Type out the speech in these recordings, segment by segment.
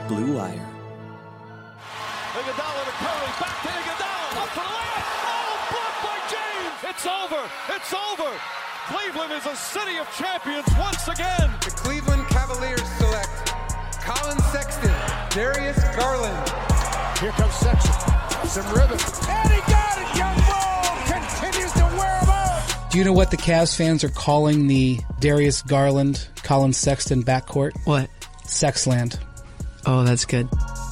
Blue Wire. Iguodala to Curry, back to Iguodala, up for the layup. Oh, blocked by James. It's over. It's over. Cleveland is a city of champions once again. The Cleveland Cavaliers select Colin Sexton, Darius Garland. Here comes Sexton. Some ribbon. And he got it. Young Bull continues to wear him out. Do you know what the Cavs fans are calling the Darius Garland, Colin Sexton backcourt? What? Sexland. Oh, that's good.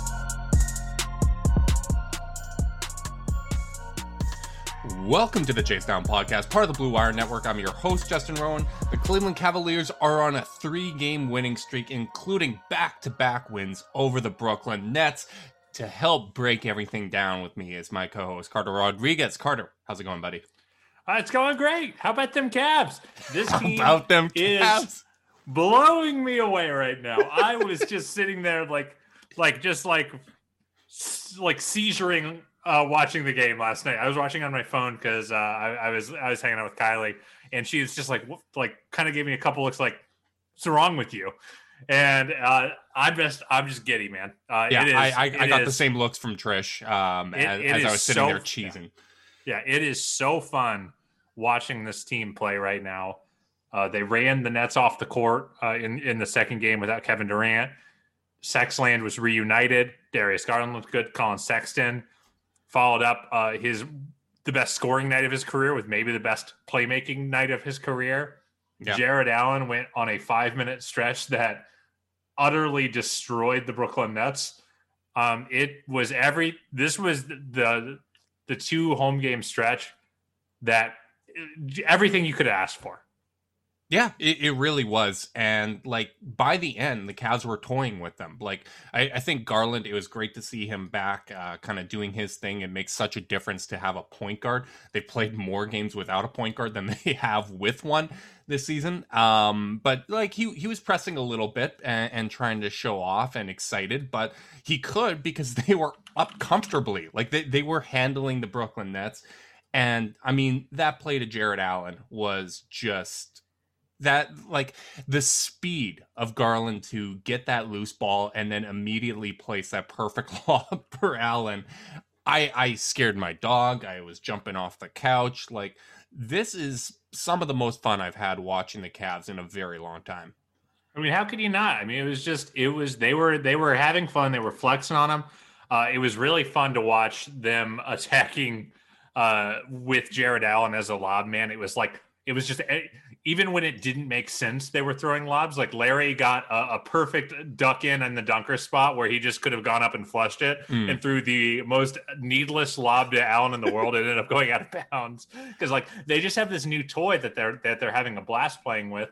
Welcome to the Chase Down Podcast, part of the Blue Wire Network. I'm your host, Justin Rowan. The Cleveland Cavaliers are on a 3-game winning streak, including back-to-back wins over the Brooklyn Nets. To help break everything down with me is my co-host, Carter Rodriguez. Carter, how's it going, buddy? It's going great. How about them Cavs? This team Cavs? Blowing me away right now. I was just sitting there like seizuring watching the game last night. I was watching on my phone because I was hanging out with Kylie, and she was just like kind of gave me a couple looks like, "What's wrong with you?" And I'm just giddy, man. I got the same looks from Trish as I was sitting there cheesing. Yeah, it is so fun watching this team play right now. They ran the Nets off the court in the second game without Kevin Durant. Sexland was reunited. Darius Garland looked good. Colin Sexton followed up the best scoring night of his career with maybe the best playmaking night of his career. Yeah. Jared Allen went on a 5-minute stretch that utterly destroyed the Brooklyn Nets. This was the 2 home game stretch that everything you could ask for. Yeah, it really was. And by the end, the Cavs were toying with them. I think Garland, it was great to see him back kind of doing his thing. It makes such a difference to have a point guard. They've played more games without a point guard than they have with one this season. But he was pressing a little bit and trying to show off and excited, but he could because they were up comfortably. They were handling the Brooklyn Nets. And I mean, that play to Jared Allen was just that, the speed of Garland to get that loose ball and then immediately place that perfect lob for Allen. I scared my dog. I was jumping off the couch. This is some of the most fun I've had watching the Cavs in a very long time. I mean, how could you not? I mean, they were having fun. They were flexing on them. It was really fun to watch them attacking with Jared Allen as a lob man. It was just, even when it didn't make sense, they were throwing lobs. Larry got a perfect duck in the dunker spot where he just could have gone up and flushed it and threw the most needless lob to Allen in the world. It ended up going out of bounds because they just have this new toy that they're having a blast playing with.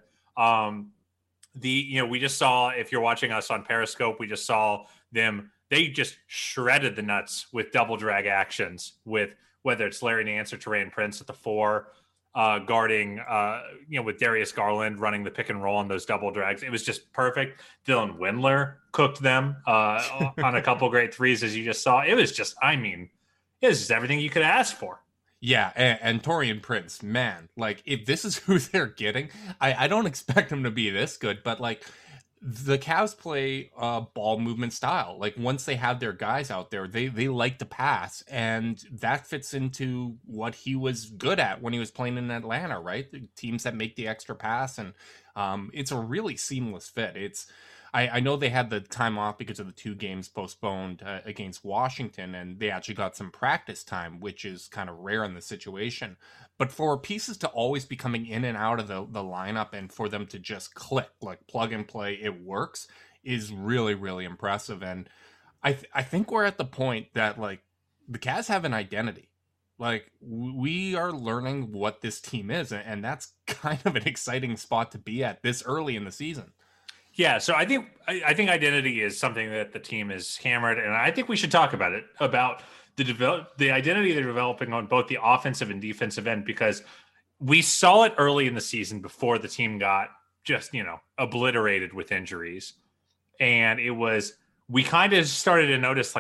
We just saw, if you're watching us on Periscope, we just saw them. They just shredded the Nuts with double drag actions with whether it's Larry Nance or Taurean Prince at the 4. Guarding, with Darius Garland running the pick and roll on those double drags. It was just perfect. Dylan Windler cooked them on a couple great threes, as you just saw. It was just everything you could ask for. Yeah, and Taurean Prince, man, if this is who they're getting, I don't expect him to be this good, but the Cavs play ball movement style. Once they have their guys out there, they like to pass, and that fits into what he was good at when he was playing in Atlanta, right? The teams that make the extra pass, and it's a really seamless fit. I know they had the time off because of the 2 games postponed against Washington, and they actually got some practice time, which is kind of rare in the situation. But for pieces to always be coming in and out of the lineup and for them to just click, plug and play, it works, is really, really impressive. And I think we're at the point that, the Cavs have an identity. We are learning what this team is, and that's kind of an exciting spot to be at this early in the season. Yeah, so I think identity is something that the team is hammered, and I think we should talk about it, about the identity they're developing on both the offensive and defensive end, because we saw it early in the season before the team got just, obliterated with injuries. And we kind of started to notice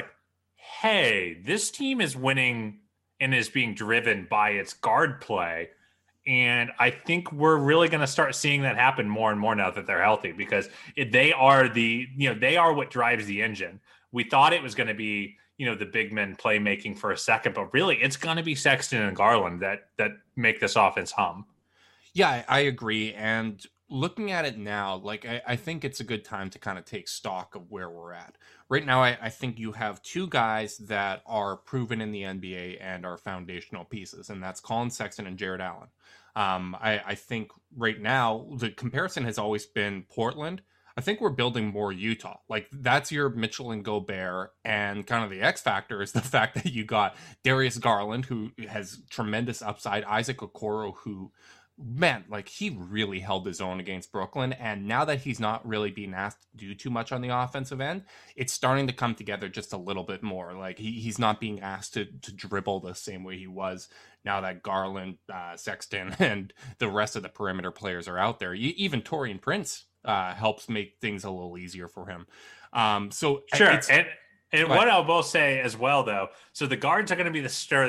hey, this team is winning and is being driven by its guard play. And I think we're really going to start seeing that happen more and more now that they're healthy, because they are they are what drives the engine. We thought it was going to be, the big men playmaking for a second, but really it's going to be Sexton and Garland that make this offense hum. Yeah, I agree. And looking at it now, like I think it's a good time to kind of take stock of where we're at. Right now, I think you have two guys that are proven in the NBA and are foundational pieces, and that's Colin Sexton and Jared Allen. I think right now the comparison has always been Portland. I think we're building more Utah. Like, that's your Mitchell and Gobert, and kind of the X factor is the fact that you got Darius Garland, who has tremendous upside, Isaac Okoro, who, man, like, he really held his own against Brooklyn, and now that he's not really being asked to do too much on the offensive end, it's starting to come together just a little bit more. Like, he's not being asked to dribble the same way he was now that Garland, Sexton, and the rest of the perimeter players are out there. Even Taurean Prince helps make things a little easier for him. So sure. And what I'll both say as well, though, so the guards are going to be the straw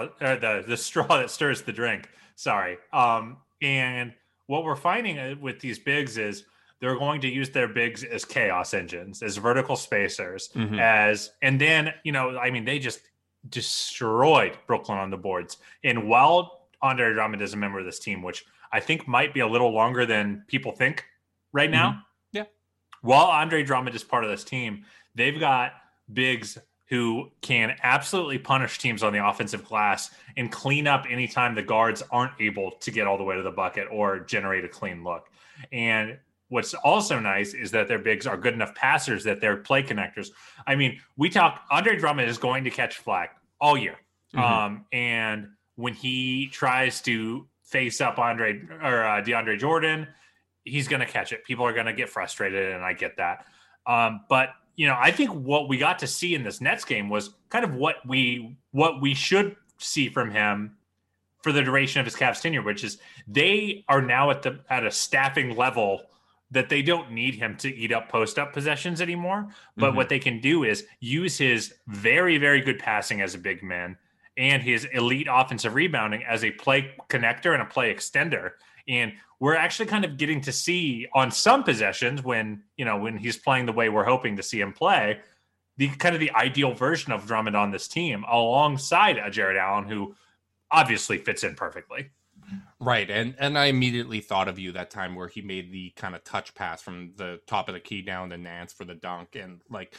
that stirs the drink. Sorry. And what we're finding with these bigs is they're going to use their bigs as chaos engines, as vertical spacers, and then, they just destroyed Brooklyn on the boards. And while Andre Drummond is a member of this team, which I think might be a little longer than people think right now. Yeah. While Andre Drummond is part of this team, they've got bigs who can absolutely punish teams on the offensive glass and clean up anytime the guards aren't able to get all the way to the bucket or generate a clean look. And what's also nice is that their bigs are good enough passers that they're play connectors. I mean, Andre Drummond is going to catch flack all year. And when he tries to face up DeAndre Jordan, he's going to catch it. People are going to get frustrated, and I get that. But I think what we got to see in this Nets game was kind of what we should see from him for the duration of his Cavs tenure, which is they are now at a staffing level that they don't need him to eat up post-up possessions anymore. But what they can do is use his very, very good passing as a big man and his elite offensive rebounding as a play connector and a play extender. And we're actually kind of getting to see on some possessions when he's playing the way we're hoping to see him play, the ideal version of Drummond on this team alongside a Jared Allen, who obviously fits in perfectly. Right. And I immediately thought of you that time where he made the kind of touch pass from the top of the key down to Nance for the dunk. And like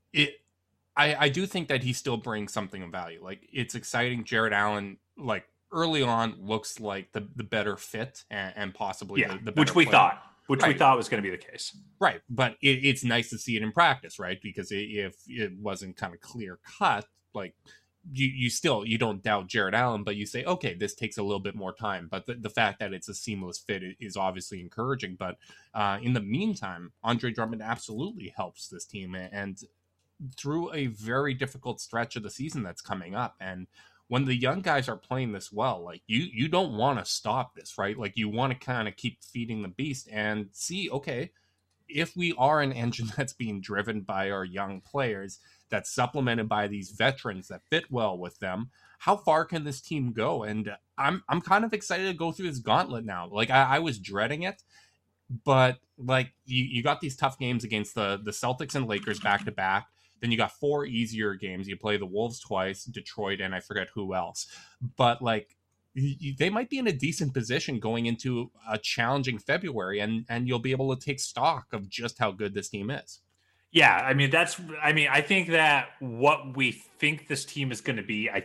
I do think that he still brings something of value. Like, it's exciting. Jared Allen, like, early on looks like the better fit and possibly the better which we player. We thought was going to be the case. Right. But it's nice to see it in practice, right? Because if it wasn't kind of clear cut, like, you don't doubt Jared Allen, but you say, okay, this takes a little bit more time. But the fact that it's a seamless fit is obviously encouraging. But in the meantime, Andre Drummond absolutely helps this team and through a very difficult stretch of the season that's coming up. And when the young guys are playing this well, like, you don't want to stop this, right? Like, you want to kind of keep feeding the beast and see, okay, if we are an engine that's being driven by our young players, that's supplemented by these veterans that fit well with them, how far can this team go? And I'm kind of excited to go through this gauntlet now. Like, I was dreading it, but like, you got these tough games against the Celtics and Lakers back to back. Then you got 4 easier games. You play the Wolves twice, Detroit, and I forget who else. But like, they might be in a decent position going into a challenging February, and you'll be able to take stock of just how good this team is. Yeah, I think that what we think this team is going to be,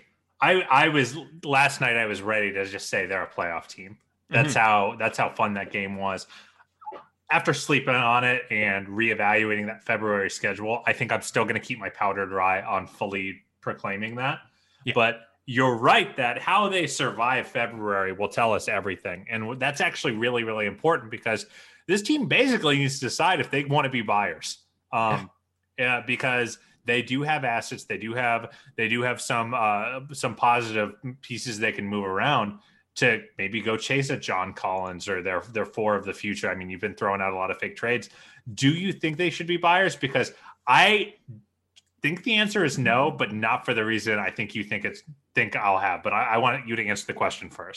last night I was ready to just say they're a playoff team. That's how fun that game was. After sleeping on it and reevaluating that February schedule, I think I'm still going to keep my powder dry on fully proclaiming that. Yeah. But you're right that how they survive February will tell us everything. And that's actually really, really important, because this team basically needs to decide if they want to be buyers. Because they do have assets. They do have some positive pieces they can move around to maybe go chase a John Collins or their 4 of the future. I mean, you've been throwing out a lot of fake trades. Do you think they should be buyers? Because I think the answer is no, but not for the reason I think you think I'll have. But I want you to answer the question first.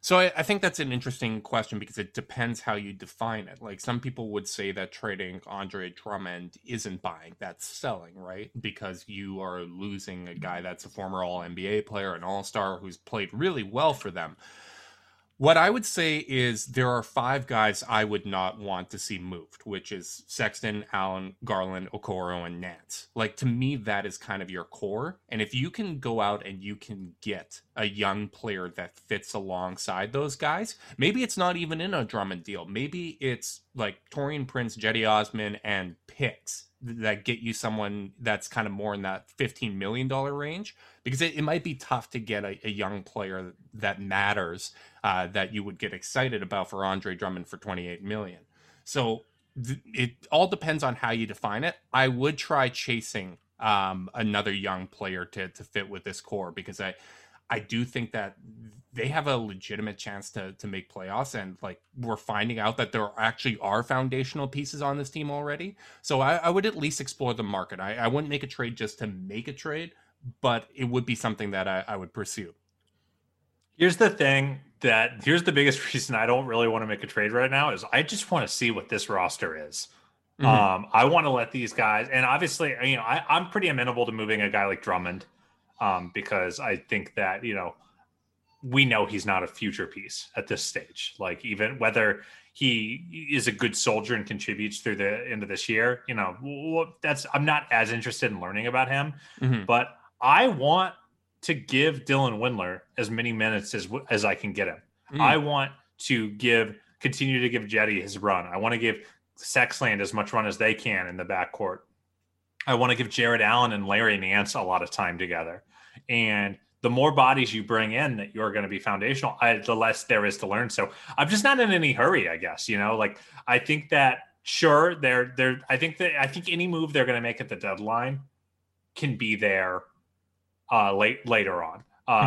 So I think that's an interesting question because it depends how you define it. Like some people would say that trading Andre Drummond isn't buying, that's selling, right? Because you are losing a guy that's a former All-NBA player, an All-Star who's played really well for them. What I would say is there are 5 guys I would not want to see moved, which is Sexton, Allen, Garland, Okoro, and Nance. Like, to me, that is kind of your core. And if you can go out and you can get a young player that fits alongside those guys, maybe it's not even in a Drummond deal. Maybe it's like Taurean Prince, Jetty Osman, and picks that get you someone that's kind of more in that $15 million range, because it might be tough to get a young player that matters, that you would get excited about for Andre Drummond for $28 million. So it all depends on how you define it. I would try chasing another young player to fit with this core, because I do think that they have a legitimate chance to make playoffs. And like, we're finding out that there actually are foundational pieces on this team already. So I would at least explore the market. I wouldn't make a trade just to make a trade, but it would be something that I would pursue. Here's the biggest reason I don't really want to make a trade right now is I just want to see what this roster is. Mm-hmm. I want to let these guys, and obviously, I'm pretty amenable to moving a guy like Drummond, because I think that, we know he's not a future piece at this stage. Like, even whether he is a good soldier and contributes through the end of this year, I'm not as interested in learning about him. Mm-hmm. But I want to give Dylan Windler as many minutes as I can get him. Mm. I want to continue to give Jetty his run. I want to give Sexland as much run as they can in the backcourt. I want to give Jared Allen and Larry Nance a lot of time together. And the more bodies you bring in that you're going to be foundational, the less there is to learn. So I'm just not in any hurry, I guess. I think that sure, I think any move they're going to make at the deadline can be there later on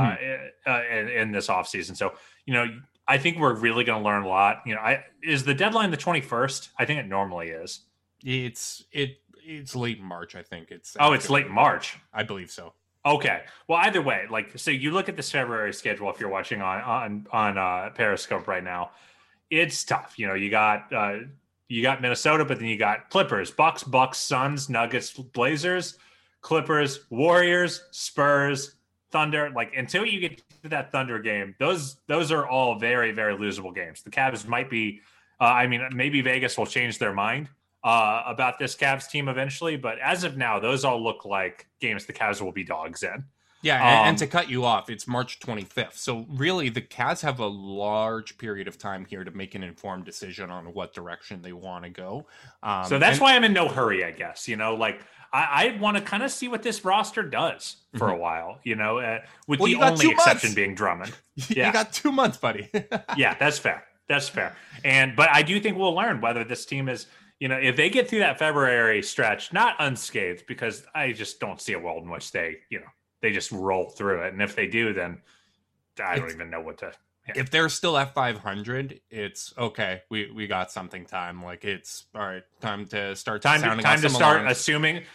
in this offseason. So, I think we're really going to learn a lot. Is the deadline the 21st? I think it normally is. It's late March, I think. It's late March. I believe so. Okay. Well, either way, so you look at this February schedule if you're watching on Periscope right now, it's tough. You got Minnesota, but then you got Clippers, Bucks, Suns, Nuggets, Blazers, Clippers, Warriors, Spurs, Thunder. Until you get to that Thunder game, those are all very, very losable games. The Cavs might be, maybe Vegas will change their mind about this Cavs team eventually, but as of now, those all look like games the Cavs will be dogs in. Yeah, and to cut you off, it's March 25th. So really, the Cavs have a large period of time here to make an informed decision on what direction they want to go. So that's why I'm in no hurry, I guess. I want to kind of see what this roster does for a while, with the only exception being Drummond. Yeah. You got 2 months, buddy. Yeah, that's fair. But I do think we'll learn whether this team is, if they get through that February stretch, not unscathed, because I just don't see a world in which they just roll through it. And if they do, then I don't even know what to. Yeah. If they're still at 500, it's okay. We got something time. It's all right. Time to start. It's time to start assuming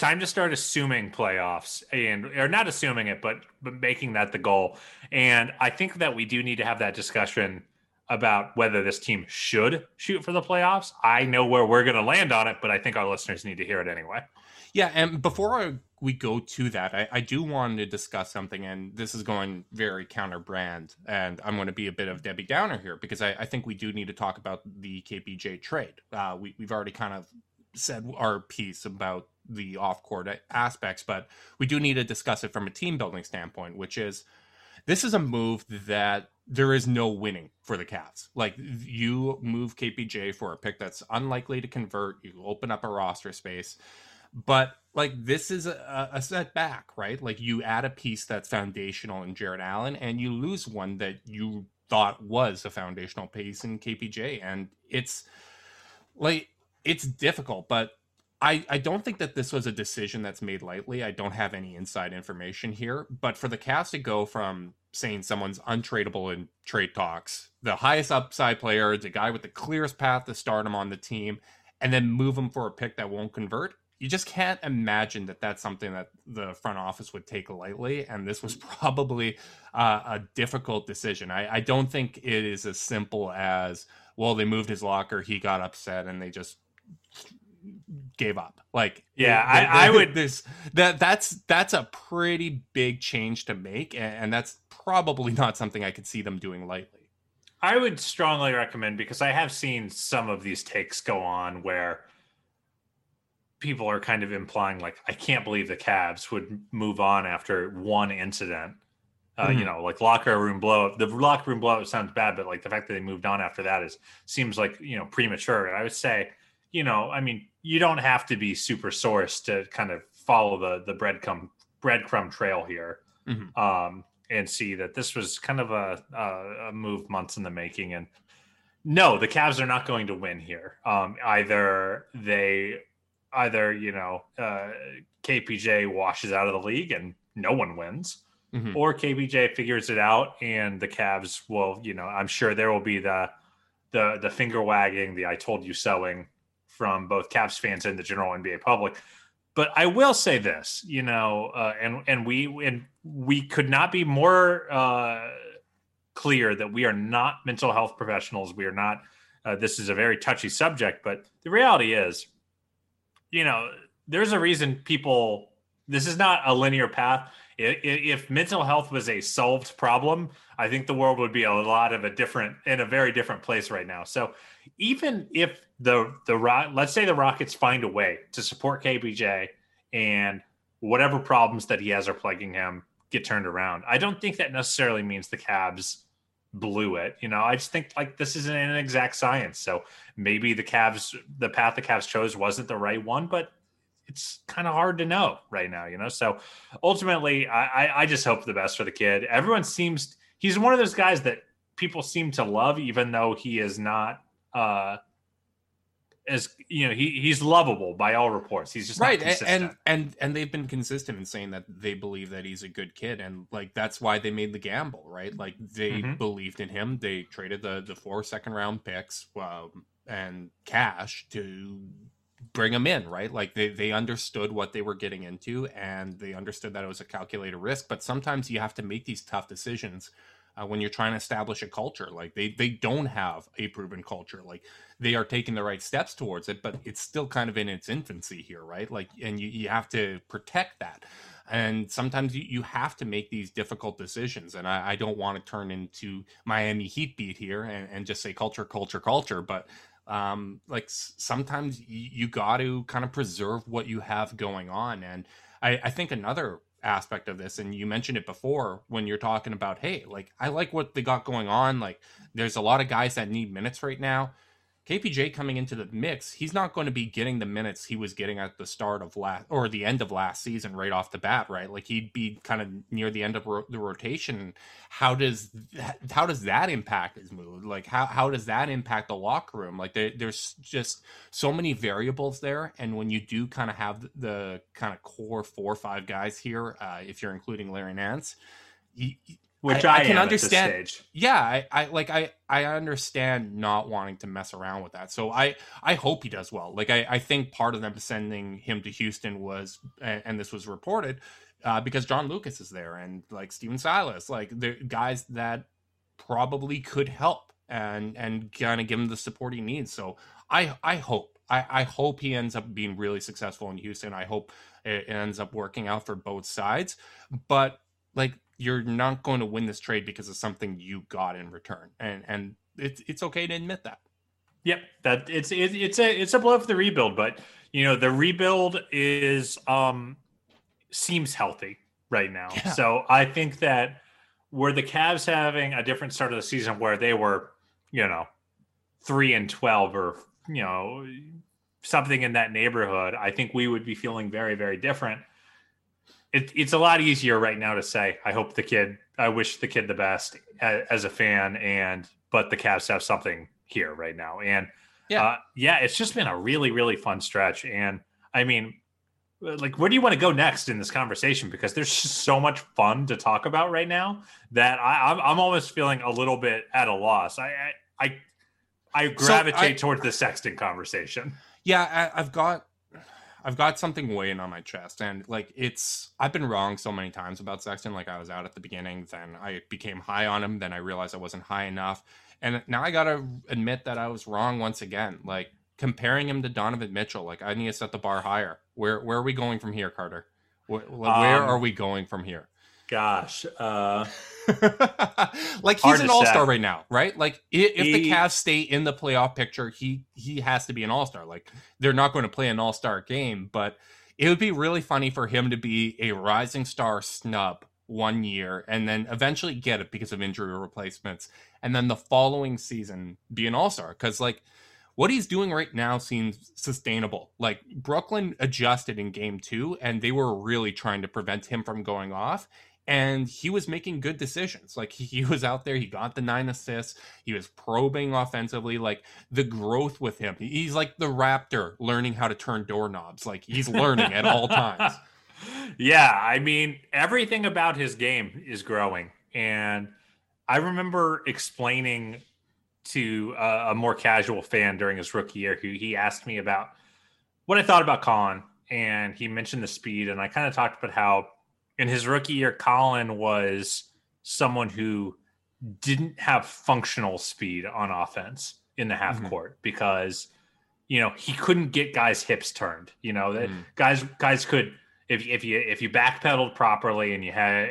playoffs, or not assuming it, but making that the goal. And I think that we do need to have that discussion about whether this team should shoot for the playoffs. I know where we're going to land on it, but I think our listeners need to hear it anyway. Yeah, and before we go to that, I do want to discuss something, and this is going very counter-brand, and I'm going to be a bit of Debbie Downer here, because I think we do need to talk about the KPJ trade. We've already kind of said our piece about the off-court aspects, but we do need to discuss it from a team-building standpoint, which is, this is a move that there is no winning for the Cavs. You move KPJ for a pick that's unlikely to convert. You open up a roster space. But this is a setback, right? You add a piece that's foundational in Jared Allen, and you lose one that you thought was a foundational piece in KPJ. And it's difficult, but I don't think that this was a decision that's made lightly. I don't have any inside information here, but for the Cavs to go from saying someone's untradeable in trade talks, the highest upside player, the guy with the clearest path to start him on the team, and then move him for a pick that won't convert, you just can't imagine that that's something that the front office would take lightly. And this was probably a difficult decision. I don't think it is as simple as, well, they moved his locker, he got upset, and they just gave up. Like, yeah, I would. That's a pretty big change to make, and that's probably not something I could see them doing lightly. I would strongly recommend, because I have seen some of these takes go on where people are kind of implying, like, I can't believe the Cavs would move on after one incident. You know, like locker room blow up. The locker room blow up sounds bad, but like the fact that they moved on after that seems like, you know, premature. And I would say, you know, I mean, you don't have to be super sourced to kind of follow the breadcrumb trail here, and see that this was kind of a move months in the making. And no, the Cavs are not going to win here. Either you know, KPJ washes out of the league and no one wins. Or KPJ figures it out and the Cavs will, you know, I'm sure there will be the finger wagging, the I told you soing from both Cavs fans and the general NBA public. But I will say this, you know, and we could not be more clear that we are not mental health professionals. We are not. This is a very touchy subject, but the reality is, you know, there's a reason people. This is not a linear path. If mental health was a solved problem, I think the world would be in a very different place right now. So even if let's say the Rockets find a way to support KPJ and whatever problems that he has are plaguing him get turned around, I don't think that necessarily means the Cavs blew it. You know, I just think like this isn't an exact science. So maybe the path the Cavs chose wasn't the right one, but it's kind of hard to know right now, you know? So ultimately I just hope the best for the kid. He's one of those guys that people seem to love, even though he is not, as you know, he's lovable by all reports. He's just right. Not consistent. And they've been consistent in saying that they believe that he's a good kid. And like, that's why they made the gamble, right? Like they believed in him. They traded the 4 second-round picks and cash to bring him in, right? Like they understood what they were getting into, and they understood that it was a calculated risk. But sometimes you have to make these tough decisions when you're trying to establish a culture. Like they don't have a proven culture. Like they are taking the right steps towards it, but it's still kind of in its infancy here, right? Like, and you have to protect that. And sometimes you have to make these difficult decisions. And I don't want to turn into Miami Heat beat here and just say culture, but like sometimes you got to kind of preserve what you have going on. And I think another aspect of this, and you mentioned it before when you're talking about, hey, like I like what they got going on. Like there's a lot of guys that need minutes right now. KPJ coming into the mix, he's not going to be getting the minutes he was getting at the start of the end of last season right off the bat, right? Like he'd be kind of near the end of the rotation. How does that impact his mood? Like how does that impact the locker room? Like there's just so many variables there. And when you do kind of have the kind of core 4 or 5 guys here, if you're including Larry Nance, which I can understand. At this stage. Yeah, I understand not wanting to mess around with that. So I hope he does well. Like I think part of them sending him to Houston was, and this was reported, because John Lucas is there and like Steven Silas, like the guys that probably could help and kind of give him the support he needs. So I hope he ends up being really successful in Houston. I hope it ends up working out for both sides. But like, you're not going to win this trade because of something you got in return, and it's okay to admit that. Yep, that it's a blow for the rebuild, but you know the rebuild seems healthy right now. Yeah. So I think that were the Cavs having a different start of the season where they were, 3-12 or something in that neighborhood, I think we would be feeling very, very different. It's a lot easier right now to say, I wish the kid the best as a fan, but the Cavs have something here right now. And it's just been a really, really fun stretch. And I mean, like, where do you want to go next in this conversation? Because there's just so much fun to talk about right now that I'm almost feeling a little bit at a loss. I gravitate towards the Sexton conversation. Yeah, I've got something weighing on my chest, and like I've been wrong so many times about Sexton. Like I was out at the beginning, then I became high on him, then I realized I wasn't high enough, and now I gotta admit that I was wrong once again. Like comparing him to Donovan Mitchell, like I need to set the bar higher. Where are we going from here, Carter? Where are we going from here? Gosh, like he's an all-star right now, right? Like if the Cavs stay in the playoff picture, he has to be an all-star. Like they're not going to play an all-star game, but it would be really funny for him to be a rising star snub 1 year and then eventually get it because of injury replacements, and then the following season be an all-star. Because like what he's doing right now seems sustainable. Like Brooklyn adjusted in game 2 and they were really trying to prevent him from going off. And he was making good decisions. Like he was out there, he got the 9 assists, he was probing offensively. Like the growth with him, he's like the Raptor learning how to turn doorknobs. Like he's learning at all times. Yeah, I mean, everything about his game is growing. And I remember explaining to a more casual fan during his rookie year who he asked me about what I thought about Colin, and he mentioned the speed, and I kind of talked about how in his rookie year, Colin was someone who didn't have functional speed on offense in the half court because, you know, he couldn't get guys' hips turned. You know, that guys could, if you backpedaled properly and you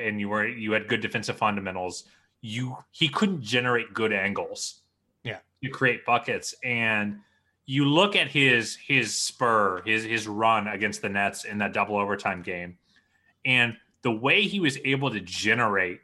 had good defensive fundamentals, he couldn't generate good angles. Yeah, to create buckets. And you look at his spur, his run against the Nets in that double overtime game, and the way he was able to generate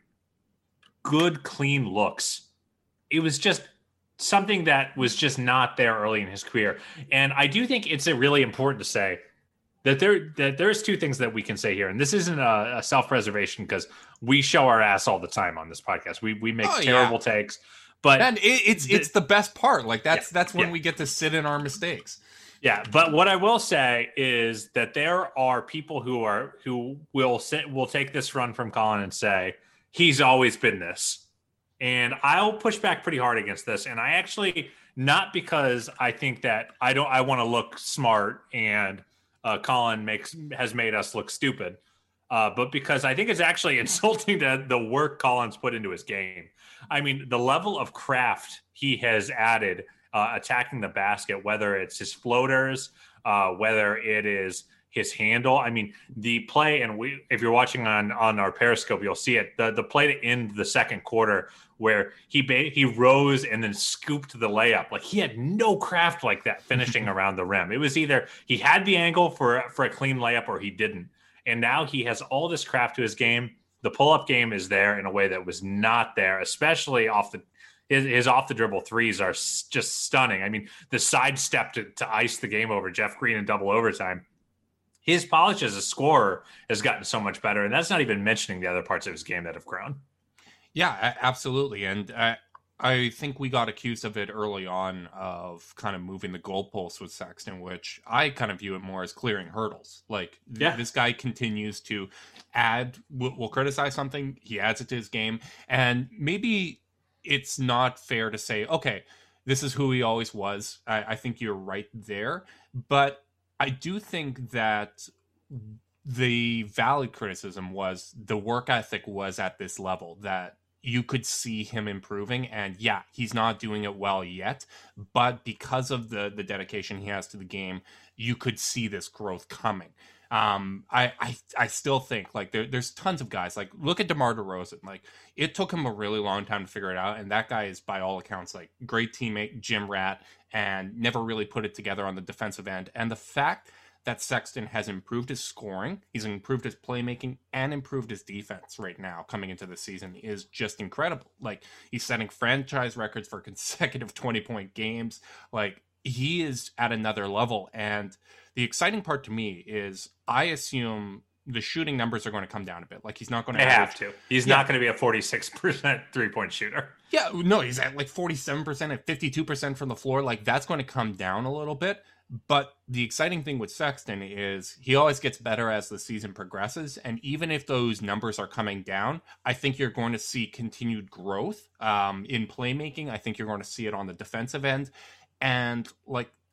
good, clean looks, it was just something that was just not there early in his career. And I do think it's really important to say that there's two things that we can say here. And this isn't a self-preservation because we show our ass all the time on this podcast. We make terrible takes. But and it's the best part. Like that's when we get to sit in our mistakes. Yeah, but what I will say is that there are people who will take this run from Colin and say he's always been this, and I'll push back pretty hard against this. And I actually, not because I think that I want to look smart and Colin has made us look stupid, but because I think it's actually insulting to the work Colin's put into his game. I mean, the level of craft he has added. Attacking the basket, whether it's his floaters, whether it is his handle. I mean, the play, and if you're watching on our Periscope, you'll see it. The play to end the second quarter where he rose and then scooped the layup. Like he had no craft like that finishing around the rim. It was either he had the angle for a clean layup or he didn't. And now he has all this craft to his game. The pull-up game is there in a way that was not there, especially his off the dribble threes are just stunning. I mean, the sidestep to ice the game over Jeff Green in double overtime. His polish as a scorer has gotten so much better, and that's not even mentioning the other parts of his game that have grown. Yeah, absolutely. And I think we got accused of it early on of kind of moving the goalposts with Sexton, which I kind of view it more as clearing hurdles. Like this guy continues to add, we'll criticize something, he adds it to his game, and maybe it's not fair to say, okay, this is who he always was. I think you're right there. But I do think that the valid criticism was the work ethic was at this level that you could see him improving. And yeah, he's not doing it well yet. But because of the dedication he has to the game, you could see this growth coming. I still think like there's tons of guys, like look at DeMar DeRozan. Like it took him a really long time to figure it out. And that guy is by all accounts, like great teammate, gym rat, and never really put it together on the defensive end. And the fact that Sexton has improved his scoring, he's improved his playmaking and improved his defense right now coming into the season is just incredible. Like he's setting franchise records for consecutive 20-point games. Like he is at another level. And the exciting part to me is I assume the shooting numbers are going to come down a bit. Like he's not going to have to. He's not going to be a 46% 3-point shooter. Yeah, no, he's at like 47% and 52% from the floor. Like that's going to come down a little bit. But the exciting thing with Sexton is he always gets better as the season progresses. And even if those numbers are coming down, I think you're going to see continued growth in playmaking. I think you're going to see it on the defensive end. And like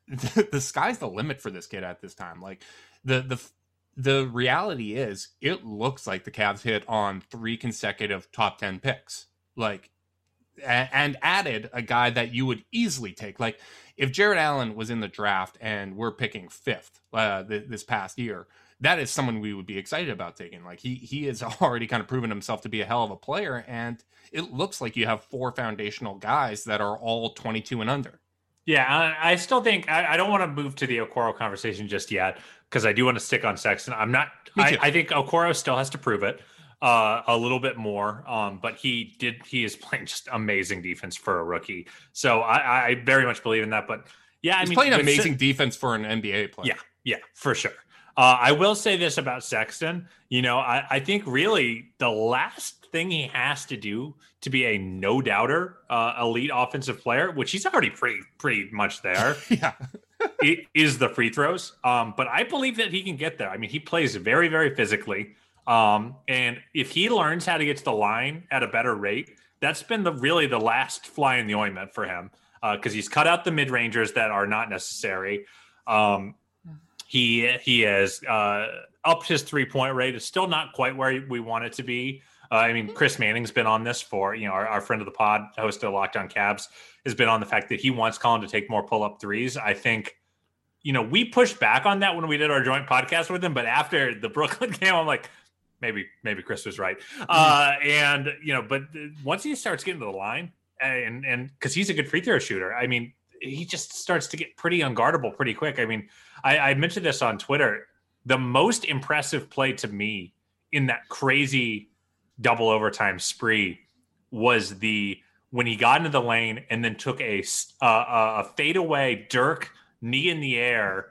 the sky's the limit for this kid at this time. Like the reality is, it looks like the Cavs hit on 3 consecutive top 10 picks. Like, and added a guy that you would easily take. Like, if Jared Allen was in the draft and we're picking 5th this past year, that is someone we would be excited about taking. Like, he has already kind of proven himself to be a hell of a player, and it looks like you have 4 foundational guys that are all 22 and under. Yeah, I still think I don't want to move to the Okoro conversation just yet, because I do want to stick on Sexton. I'm not. I think Okoro still has to prove it a little bit more. But he is playing just amazing defense for a rookie. So I very much believe in that. But yeah, he's playing amazing defense for an NBA player. Yeah, for sure. I will say this about Sexton. I think really the last thing he has to do to be a no-doubter elite offensive player, which he's already pretty much there, it is the free throws. But I believe that he can get there. I mean, he plays very, very physically. And if he learns how to get to the line at a better rate, that's been really the last fly in the ointment for him, because he's cut out the mid-rangers that are not necessary. He has upped his 3-point rate. It's still not quite where we want it to be. I mean, Chris Manning's been on this for, our friend of the pod, host of Locked On Cavs, has been on the fact that he wants Colin to take more pull-up threes. I think, we pushed back on that when we did our joint podcast with him, but after the Brooklyn game, I'm like, maybe Chris was right. But once he starts getting to the line, and because he's a good free throw shooter, I mean, he just starts to get pretty unguardable pretty quick. I mean, I mentioned this on Twitter. The most impressive play to me in that crazy double overtime spree was when he got into the lane and then took a fadeaway Dirk knee in the air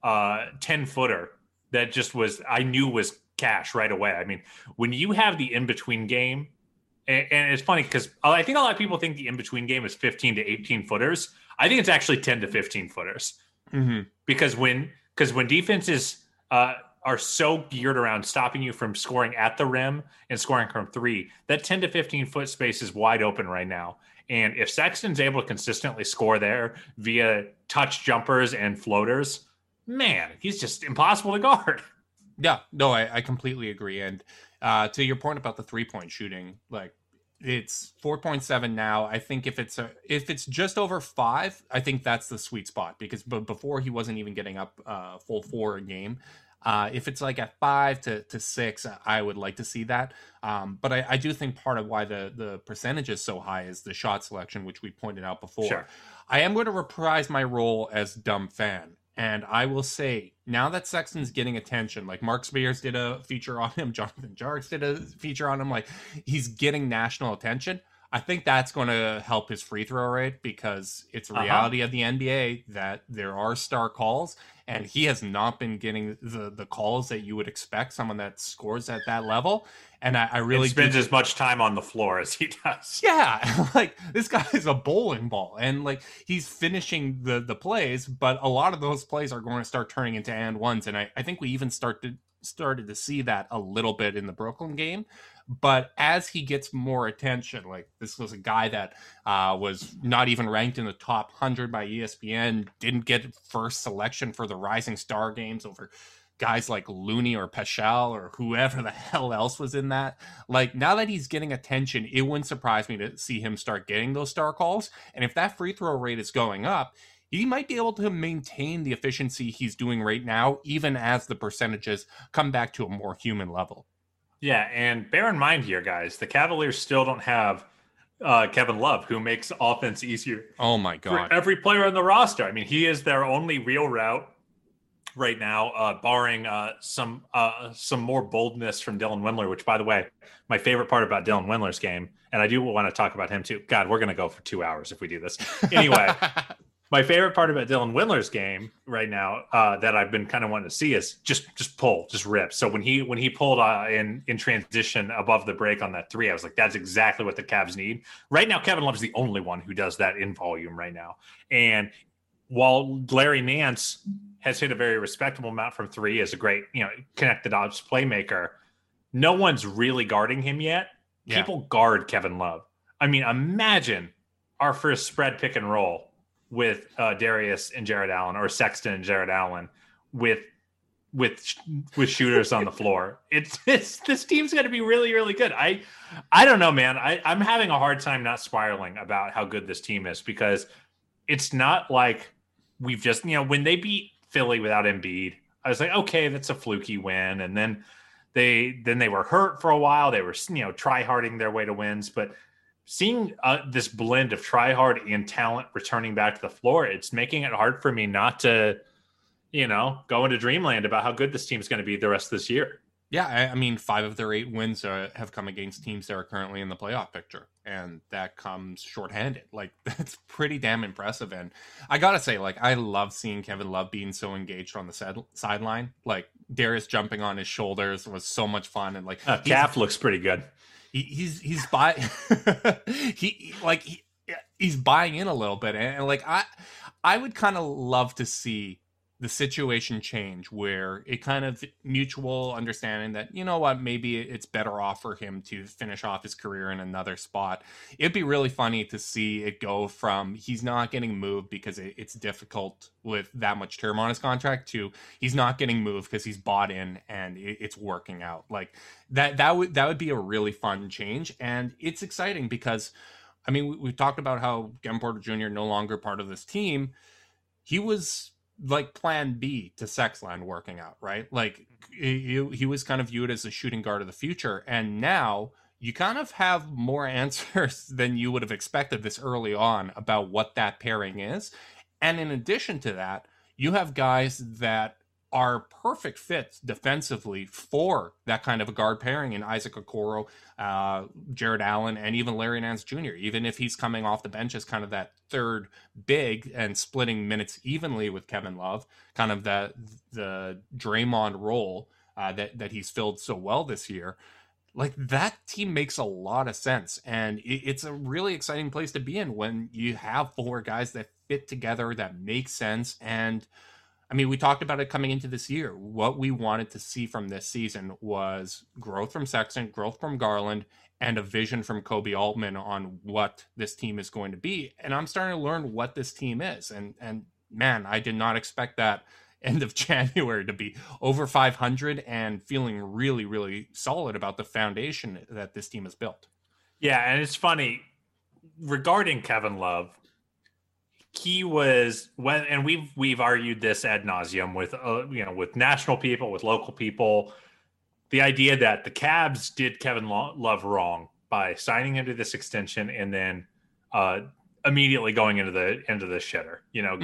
10-footer that just I knew was cash right away. I mean, when you have the in-between game, and it's funny because I think a lot of people think the in-between game is 15 to 18 footers. I think it's actually 10 to 15 footers. Mm-hmm. Because when defenses are so geared around stopping you from scoring at the rim and scoring from 3, that 10 to 15 foot space is wide open right now. And if Sexton's able to consistently score there via touch jumpers and floaters, man, he's just impossible to guard. Yeah, no, I completely agree. And to your point about the 3-point shooting, like, it's 4.7 now. I think if it's just over 5, I think that's the sweet spot, because before he wasn't even getting up full 4 a game. If it's like at 5 to 6, I would like to see that. But I do think part of why the percentage is so high is the shot selection, which we pointed out before. Sure. I am going to reprise my role as dumb fan. And I will say, now that Sexton's getting attention, like Mark Spears did a feature on him, Jonathan Jarks did a feature on him, like he's getting national attention. I think that's going to help his free throw rate, because it's a reality of the NBA that there are star calls, and he has not been getting the calls that you would expect someone that scores at that level. And I really spends as much time on the floor as he does. Yeah, like this guy is a bowling ball, and like he's finishing the plays, but a lot of those plays are going to start turning into and ones, and I think we even started to see that a little bit in the Brooklyn game. But as he gets more attention, like this was a guy that was not even ranked in the top 100 by ESPN, didn't get first selection for the Rising Star games over guys like Looney or Paschal or whoever the hell else was in that. Like, now that he's getting attention, it wouldn't surprise me to see him start getting those star calls. And if that free throw rate is going up, he might be able to maintain the efficiency he's doing right now, even as the percentages come back to a more human level. Yeah, and bear in mind here, guys, the Cavaliers still don't have Kevin Love, who makes offense easier. Oh my God. For every player on the roster. I mean, he is their only real route right now, barring some more boldness from Dylan Windler, which, by the way, my favorite part about Dylan Windler's game, and I do want to talk about him too. God, we're going to go for 2 hours if we do this. Anyway, my favorite part about Dylan Windler's game right now that I've been kind of wanting to see is just pull, just rip. So when he pulled in transition above the break on that 3, I was like, that's exactly what the Cavs need. Right now, Kevin Love's the only one who does that in volume right now. And while Larry Nance has hit a very respectable amount from 3 as a great, connect the dots playmaker, no one's really guarding him yet. People guard Kevin Love. I mean, imagine our first spread pick and roll with Darius and Jared Allen, or Sexton and Jared Allen with shooters on the floor. It's this team's going to be really, really good. I don't know, man. I'm having a hard time not spiraling about how good this team is, because it's not like we've just, when they beat Philly without Embiid, I was like, okay, that's a fluky win. And then they were hurt for a while. They were, try-harding their way to wins. But seeing this blend of try-hard and talent returning back to the floor, it's making it hard for me not to, go into dreamland about how good this team is going to be the rest of this year. Yeah, I mean, 5 of their 8 wins have come against teams that are currently in the playoff picture, and that comes shorthanded. Like, that's pretty damn impressive. And I gotta say, like, I love seeing Kevin Love being so engaged on the sideline. Like, Darius jumping on his shoulders was so much fun, and like, Calf looks pretty good. He's he's buying in a little bit, and like I would kind of love to see the situation change where it kind of mutual understanding that, maybe it's better off for him to finish off his career in another spot. It'd be really funny to see it go from he's not getting moved because it's difficult with that much term on his contract to he's not getting moved because he's bought in and it's working out. Like that would be a really fun change. And it's exciting because, I mean, we've talked about how Kevin Porter Jr. no longer part of this team. He was like plan B to Sexland working out, right? Like he was kind of viewed as a shooting guard of the future. And now you kind of have more answers than you would have expected this early on about what that pairing is. And in addition to that, you have guys that are perfect fits defensively for that kind of a guard pairing in Isaac Okoro, Jared Allen, and even Larry Nance Jr., even if he's coming off the bench as kind of that third big and splitting minutes evenly with Kevin Love, kind of the Draymond role that he's filled so well this year. Like, that team makes a lot of sense, and it's a really exciting place to be in when you have 4 guys that fit together, that make sense. And I mean, we talked about it coming into this year. What we wanted to see from this season was growth from Sexton, growth from Garland, and a vision from Kobe Altman on what this team is going to be. And I'm starting to learn what this team is. And man, I did not expect that end of January to be over 500 and feeling really, really solid about the foundation that this team has built. Yeah, and it's funny regarding Kevin Love. He was and we've argued this ad nauseum with with national people, with local people, the idea that the Cavs did Kevin Love wrong by signing him to this extension and then immediately going into the shitter.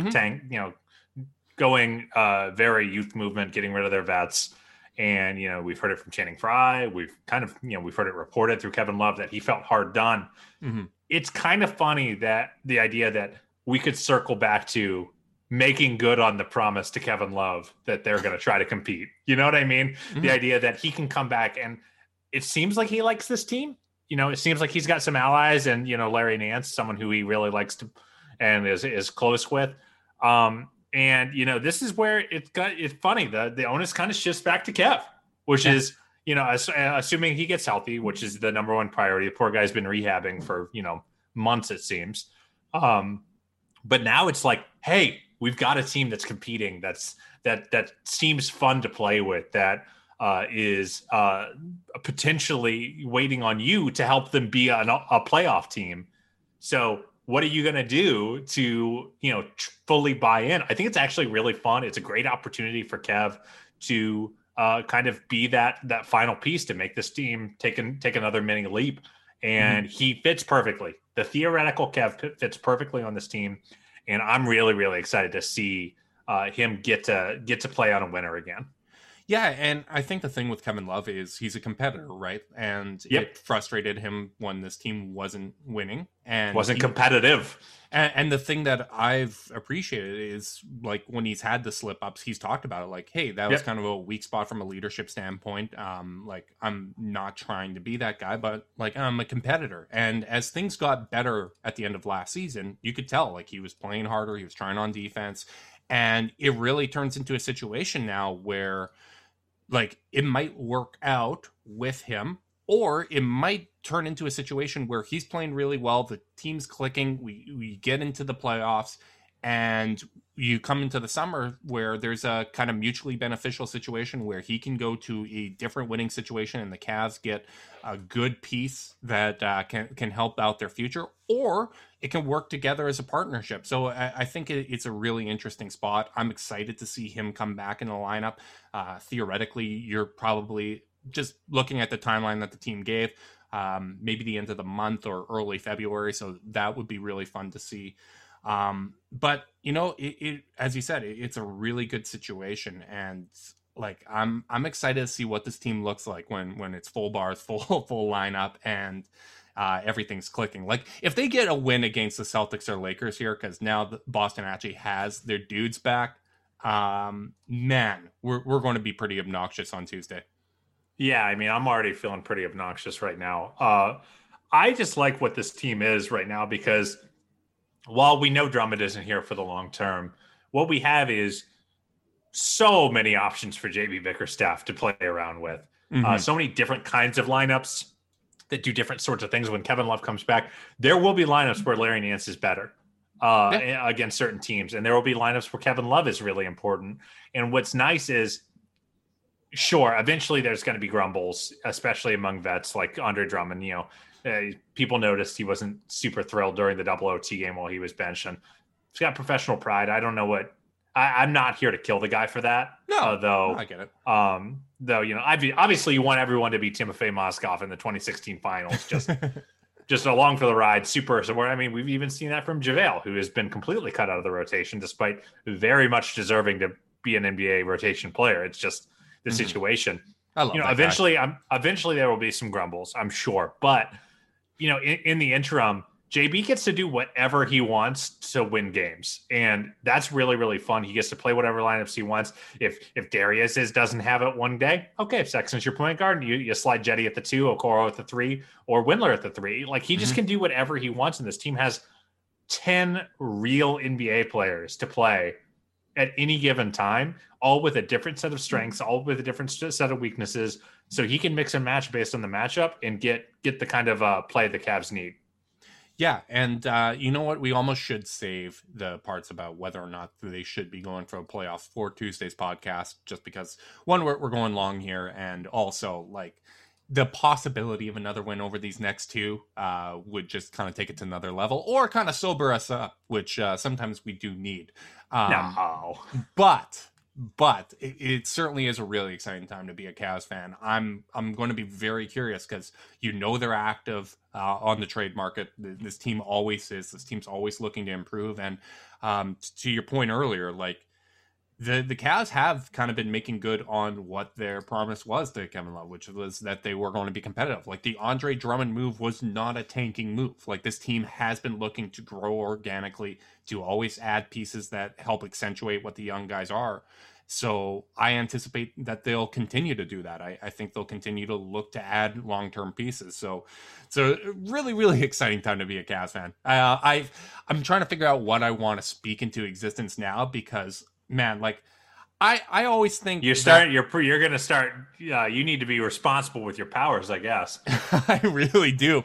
Going very youth movement, getting rid of their vets, and we've heard it from Channing Frye. We've heard it reported through Kevin Love that he felt hard done. Mm-hmm. It's kind of funny that the idea that we could circle back to making good on the promise to Kevin Love that they're going to try to compete. You know what I mean? Mm-hmm. The idea that he can come back, and it seems like he likes this team. It seems like he's got some allies, and, Larry Nance, someone who he really likes to and is close with. And, this is where it's funny. The onus kind of shifts back to Kev, which is, assuming he gets healthy, which is the number one priority. The poor guy's been rehabbing for, months, it seems. But now it's like, hey, we've got a team that's competing. That seems fun to play with. That is potentially waiting on you to help them be a playoff team. So what are you going to do to, fully buy in? I think it's actually really fun. It's a great opportunity for Kev to kind of be that final piece to make this team take another mini leap. And he fits perfectly. The theoretical Kev fits perfectly on this team, and I'm really, really excited to see him get to play on a winner again. Yeah, and I think the thing with Kevin Love is he's a competitor, right? And It frustrated him when this team wasn't winning and wasn't competitive. And the thing that I've appreciated is, like, when he's had the slip ups, he's talked about it like, hey, that was kind of a weak spot from a leadership standpoint. Like, I'm not trying to be that guy, but like, I'm a competitor. And as things got better at the end of last season, you could tell, like, he was playing harder, he was trying on defense, and it really turns into a situation now where, like, it might work out with him, or it might turn into a situation where he's playing really well, the team's clicking, we get into the playoffs, And you come into the summer where there's a kind of mutually beneficial situation where he can go to a different winning situation and the Cavs get a good piece that can help out their future, or it can work together as a partnership. So I think it's a really interesting spot. I'm excited to see him come back in the lineup. Theoretically, you're probably just looking at the timeline that the team gave, maybe the end of the month or early February. So that would be really fun to see. But it as you said, it's a really good situation, and like I'm excited to see what this team looks like when it's full bars, full lineup, and everything's clicking. Like if they get a win against the Celtics or Lakers here, because now Boston actually has their dudes back, man, we're going to be pretty obnoxious on Tuesday. Yeah, I mean, I'm already feeling pretty obnoxious right now. I just like what this team is right now because while we know Drummond isn't here for the long term, what we have is so many options for JB Bickerstaff to play around with. So many different kinds of lineups that do different sorts of things. When Kevin Love comes back, there will be lineups where Larry Nance is better against certain teams. And there will be lineups where Kevin Love is really important. And what's nice is, sure, eventually there's going to be grumbles, especially among vets like Andre Drummond. People noticed he wasn't super thrilled during the double OT game while he was benched. And he's got professional pride. I don't know what I'm not here to kill the guy for that. No, though I get it. Though, obviously you want everyone to be Timofey Mozgov in the 2016 finals, just along for the ride. Super. So I mean, we've even seen that from JaVale, who has been completely cut out of the rotation, despite very much deserving to be an NBA rotation player. It's just the situation. I love that eventually there will be some grumbles, I'm sure. But, in the interim, JB gets to do whatever he wants to win games. And that's really, really fun. He gets to play whatever lineups he wants. If Darius doesn't have it one day, okay, if Sexton's your point guard, you slide Jetty at the 2, Okoro at the 3, or Windler at the 3. Like, he just can do whatever he wants. And this team has 10 real NBA players to play at any given time, all with a different set of strengths, all with a different set of weaknesses. So he can mix and match based on the matchup and get the kind of play the Cavs need. Yeah, and you know what? We almost should save the parts about whether or not they should be going for a playoff for Tuesday's podcast, just because, one, we're going long here, and also, like, the possibility of another win over these next two would just kind of take it to another level, or kind of sober us up, which sometimes we do need. No. But it certainly is a really exciting time to be a Cavs fan. I'm going to be very curious because they're active on the trade market. This team always is. This team's always looking to improve. And to your point earlier, like the Cavs have kind of been making good on what their promise was to Kevin Love, which was that they were going to be competitive. Like the Andre Drummond move was not a tanking move. Like this team has been looking to grow organically, to always add pieces that help accentuate what the young guys are. So I anticipate that they'll continue to do that. I think they'll continue to look to add long-term pieces. So really, really exciting time to be a Cavs fan. I'm trying to figure out what I want to speak into existence now because, man, like I always think you're going to start. You need to be responsible with your powers, I guess. I really do.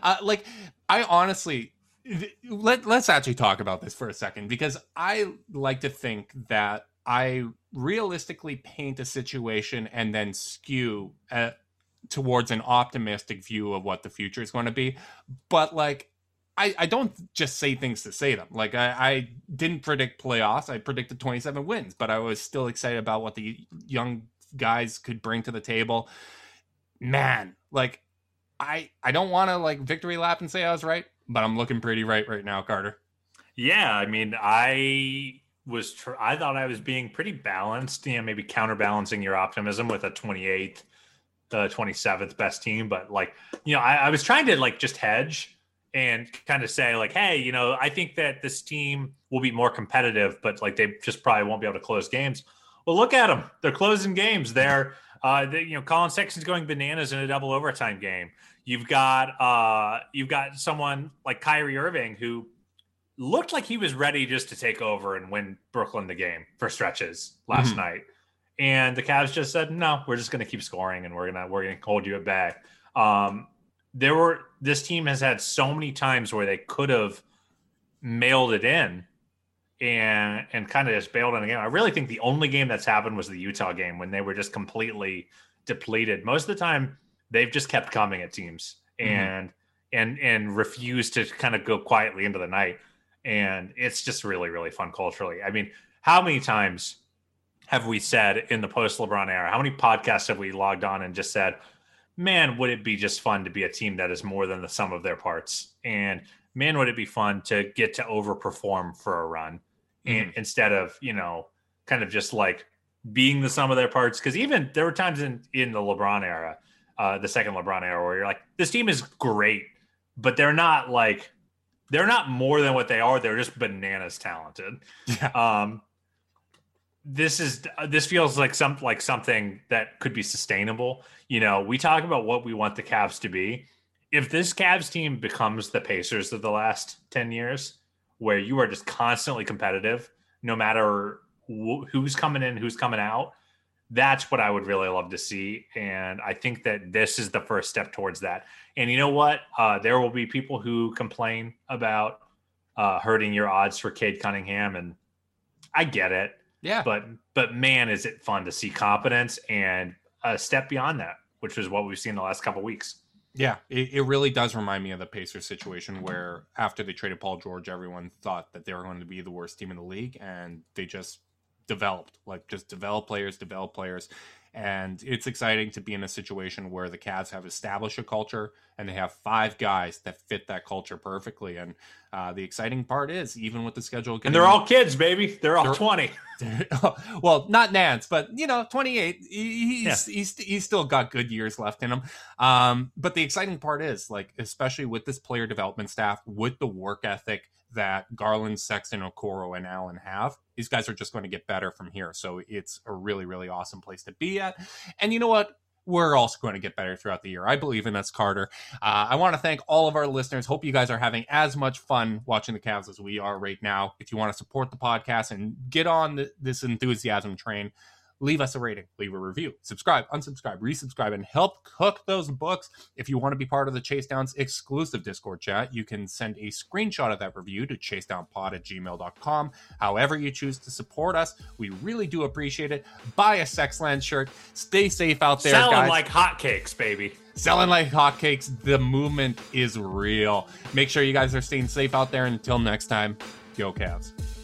I honestly. Let's actually talk about this for a second because I like to think that I realistically paint a situation and then skew towards an optimistic view of what the future is going to be. But like, I don't just say things to say them. Like I didn't predict playoffs. I predicted 27 wins, but I was still excited about what the young guys could bring to the table. Man, like I don't want to like victory lap and say I was right, but I'm looking pretty right now, Carter. Yeah. I mean, I thought I was being pretty balanced, maybe counterbalancing your optimism with a 28th, the 27th best team. But like, I was trying to like just hedge and kind of say like, hey, I think that this team will be more competitive, but like they just probably won't be able to close games. Well, look at them. They're closing games. They're, Colin Sexton's going bananas in a double overtime game. You've got someone like Kyrie Irving who looked like he was ready just to take over and win Brooklyn the game for stretches last night. And the Cavs just said, no, we're just going to keep scoring and we're going to hold you at bay. This team has had so many times where they could have mailed it in and kind of just bailed on the game. I really think the only game that's happened was the Utah game when they were just completely depleted. Most of the time, they've just kept coming at teams and refused to kind of go quietly into the night. And it's just really, really fun culturally. I mean, how many times have we said in the post-LeBron era, how many podcasts have we logged on and just said, man, would it be just fun to be a team that is more than the sum of their parts? And man, would it be fun to get to overperform for a run and instead of, kind of just like being the sum of their parts? Because even there were times in the LeBron era, the second LeBron era, where you're like, this team is great, but they're not more than what they are. They're just bananas talented. Yeah. This feels like something that could be sustainable. We talk about what we want the Cavs to be. If this Cavs team becomes the Pacers of the last 10 years, where you are just constantly competitive, no matter who's coming in, who's coming out, that's what I would really love to see. And I think that this is the first step towards that. And you know what? There will be people who complain about hurting your odds for Cade Cunningham, and I get it. Yeah. But man, is it fun to see competence and a step beyond that, which is what we've seen the last couple of weeks. Yeah, it really does remind me of the Pacers situation where after they traded Paul George, everyone thought that they were going to be the worst team in the league, and they just developed players. And it's exciting to be in a situation where the Cavs have established a culture and they have 5 guys that fit that culture perfectly. And the exciting part is, even with the schedule, and they're all kids, baby. They're all 20. Well, not Nance, but 28. He's still got good years left in him. But the exciting part is, like, especially with this player development staff, with the work ethic that Garland, Sexton, Okoro, and Allen have, these guys are just going to get better from here. So it's a really, really awesome place to be at. And you know what? We're also going to get better throughout the year. I believe in us, Carter. I want to thank all of our listeners. Hope you guys are having as much fun watching the Cavs as we are right now. If you want to support the podcast and get on this enthusiasm train, leave us a rating, leave a review, subscribe, unsubscribe, resubscribe, and help cook those books. If you want to be part of the Chase Downs exclusive Discord chat, you can send a screenshot of that review to chasedownpod@gmail.com. However you choose to support us, we really do appreciate it. Buy a Sexland shirt. Stay safe out there, Selling guys. like hotcakes, baby. Selling like hotcakes. The movement is real. Make sure you guys are staying safe out there. Until next time, go Cavs.